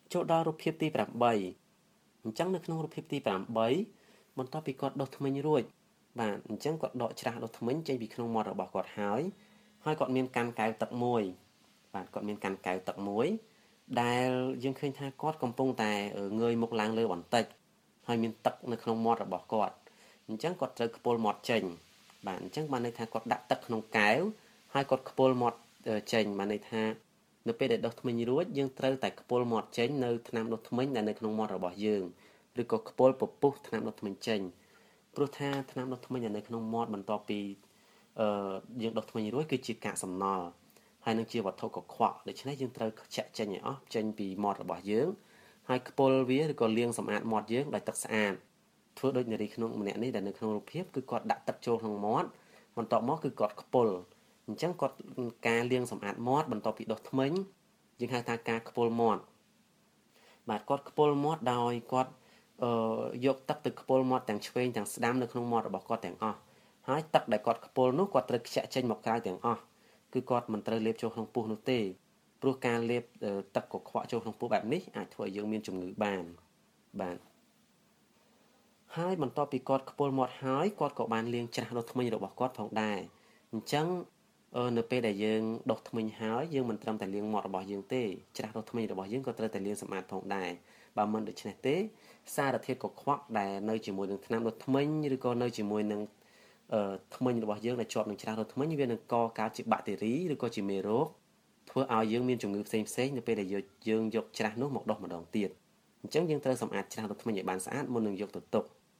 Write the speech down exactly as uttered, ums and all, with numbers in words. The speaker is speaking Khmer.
ចូលដល់រូបភាពទី 8 អញ្ចឹងនៅក្នុងរូបភាពទី 8 បន្ទាប់ពីគាត់ដុសធ្មេញរួចបាទអញ្ចឹងគាត់ដកច្រាសដុសធ្មេញចេញពីក្នុងមាត់របស់គាត់ហើយហើយគាត់មានកាន់កែវទឹកមួយបាទគាត់មានកាន់កែវទឹកមួយដែលយើងឃើញថាគាត់កំពុងតែងើយមុខឡើងលើបន្តិចហើយមានទឹកនៅក្នុងមាត់របស់គាត់អញ្ចឹងគាត់ត្រូវខ្ពុលមាត់ចេញបាទអញ្ចឹងបានន័យថាគាត់ដាក់ទឹកក្នុងកែវហើយគាត់ខ្ពុលមាត់ចេញបានន័យថានៅពេលដែលដុសធ្មេញរួចយើងត្រូវតែខ្ពុលមាត់ចេញនៅថ្នាំដុសធ្មេញដែលនៅក្នុងមាត់របស់យើងឬក៏ខ្ពុលពពុះថ្នាំដុសធ្មេញចេញព្រោះថាថ្នាំដុសធ្មេញដែលនៅក្នុងមាត់បន្ទាប់ពីអឺយើងដុសធ្មេញរួចគឺជាកាកសំណល់ហើយនឹងជាវត្ថុកខ្វក់ដូច្នេះយើងត្រូវចាក់ចេញឲ្យអស់ចេញពីមាត់របស់យើងហើយខ្ពុលវាឬក៏លាងសម្អាតមាត់យើងដោយទឹកស្អាតធ្វើដូចនារីក្នុងម្នាក់នេះដែលនៅក្នុងរូបភាពគឺគាត់ដាក់ទឹកចូលក្នុងមាត់បន្ទាប់មកគឺគាត់ខ្ពុលអញ្ចឹងគាត់ការលាងសម្អាតមាត់បន្ទាប់ពីដុសធ្មេញយើងហៅថាការខ្ពុលមាត់បាទគាត់ខ្ពុលមាត់ដោយគាត់អឺយកទឹកទៅខ្ពុលមាត់ទាំងឆ្វេងទាំងស្ដាំនៅក្នុងមាត់របស់គាត់ទាំងអស់ហើយទឹកដែលគាត់ខ្ពុលនោះគាត់ត្រូវខ្ជាក់ចេញមកក្រៅទាំងអស់គឺគាត់មិនត្រូវលេបចូលក្នុងពោះនោះទេព្រោះការលេបទឹកកខ្វក់ចូលក្នុងពោះបែបនេះអាចធ្វើឲ្យយើងមានជំងឺបានបាទហើយបន្ទាប់ពីគាត់ខ្ពុលមាត់ហើយគាត់ក៏បានលាងច្រាសដុសធ្មេញរបស់គាត់ផងដែរអញ្ចឹងនៅពេលដែលយើងដុសធ្មេញហើយយើងមិនត្រឹមតែលាងមាត់របស់យើងទេច្រាសដុសធ្មេញរបស់យើងក៏ត្រូវតែលាងសម្អាតផងដែរបើមិនដូច្នេះទេសារធាតុកខ្វក់ដែលនៅជាមួយនឹងថ្នាំដុសធ្មេញឬក៏នៅជាមួយនឹងធ្មេញរបស់យើងដែលជាប់នឹងច្រាសដុសធ្មេញវានឹងកកើតជាបាក់តេរីឬក៏ជាមេរោគធ្វើឲ្យយើងមានជំងឺផ្សេងផ្សេងនៅពេលដែលយើងយកច្រាសនោះមកដុសម្ដងទៀតអញ្ចឹងយើងត្រូវសម្អាតច្រាសដុសធ្មេញឲ្យបានស្អាតមុននឹងយកទៅទុក